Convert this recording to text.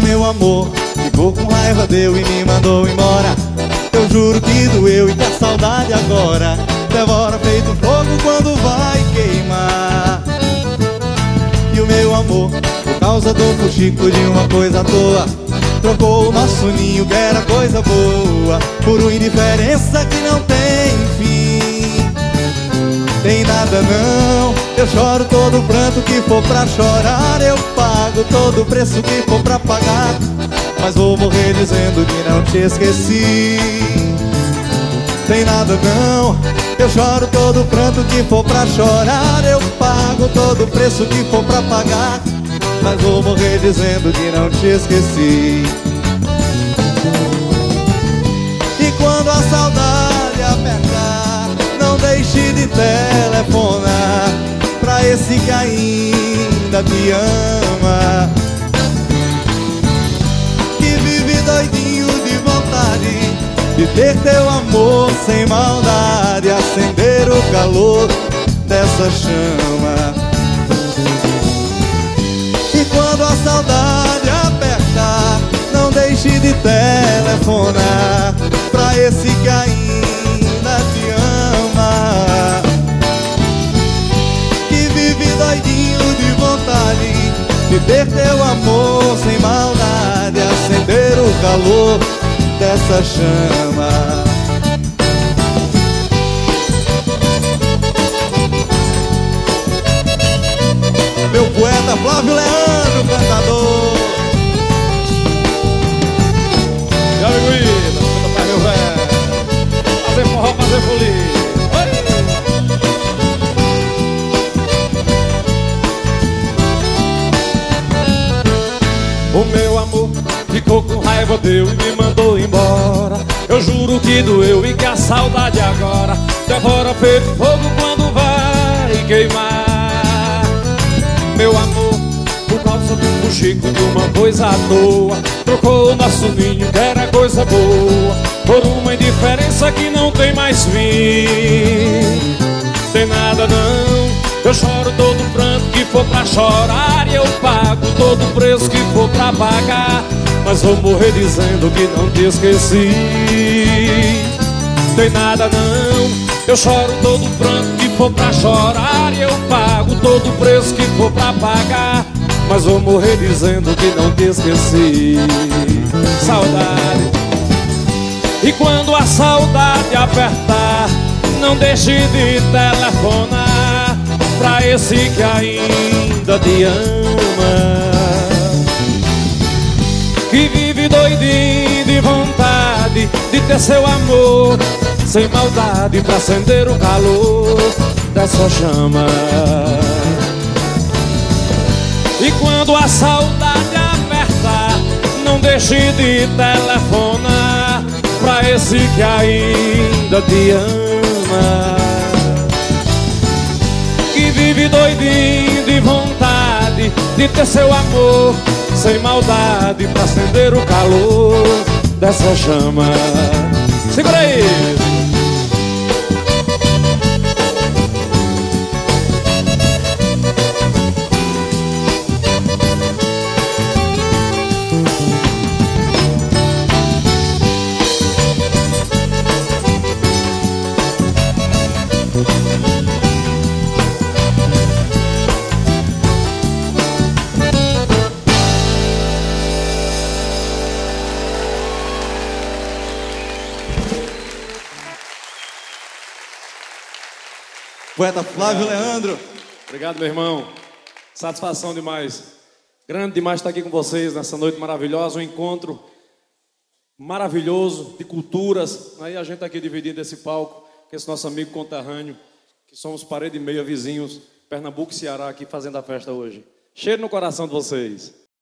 meu amor ficou com raiva, deu e me mandou embora. Eu juro que doeu e que a saudade agora devora feito fogo quando vai queimar. E o meu amor, por causa do fuxico de uma coisa à toa, trocou o nosso ninho que era coisa boa por uma indiferença que não tem fim. Tem nada não, eu choro todo o pranto que for pra chorar, eu pago todo o preço que for pra pagar, mas vou morrer dizendo que não te esqueci. Tem nada não, eu choro todo o pranto que for pra chorar, eu pago todo o preço que for pra pagar, mas vou morrer dizendo que não te esqueci. E quando a saudade apertar, não deixe de telefonar pra esse que ainda te ama, que vive doidinho de vontade de ter teu amor sem maldade, acender o calor dessa chama. E quando a saudade apertar, não deixe de telefonar pra esse que ainda te ama, que vive doidinho de vontade de ter teu amor sem maldade, acender o calor dessa chama. Meu poeta Flávio Leandro, cantador. E amigo Ida, cuida pra meu velho, fazer forró, fazer folia. O meu amor ficou com raiva, deu e me mandou embora. Eu juro que doeu e que a saudade agora devora feito fogo quando vai queimar. Meu amor, por causa do fuxico de uma coisa à toa, trocou o nosso ninho que era coisa boa por uma indiferença que não tem mais fim. Tem nada não, eu choro todo o pranto que for pra chorar, e eu pago todo o preço que for pra pagar, mas vou morrer dizendo que não te esqueci. Tem nada não, eu choro todo o pranto que for pra chorar, e eu pago todo o preço que for pra pagar, mas vou morrer dizendo que não te esqueci. Saudade. E quando a saudade apertar, não deixe de telefonar pra esse que ainda te ama, que vive doidinho de vontade de ter seu amor sem maldade pra acender o calor dessa chama. E quando a saudade apertar, não deixe de telefonar pra esse que ainda te ama, que vive doidinho de vontade de ter seu amor sem maldade pra acender o calor dessa chama. Segura aí! Poeta Flávio Leandro. Obrigado, meu irmão. Satisfação demais. Grande demais estar aqui com vocês nessa noite maravilhosa. Um encontro maravilhoso de culturas. Aí a gente está aqui dividindo esse palco com esse nosso amigo conterrâneo, que somos parede e meia vizinhos, Pernambuco e Ceará, aqui fazendo a festa hoje. Cheiro no coração de vocês.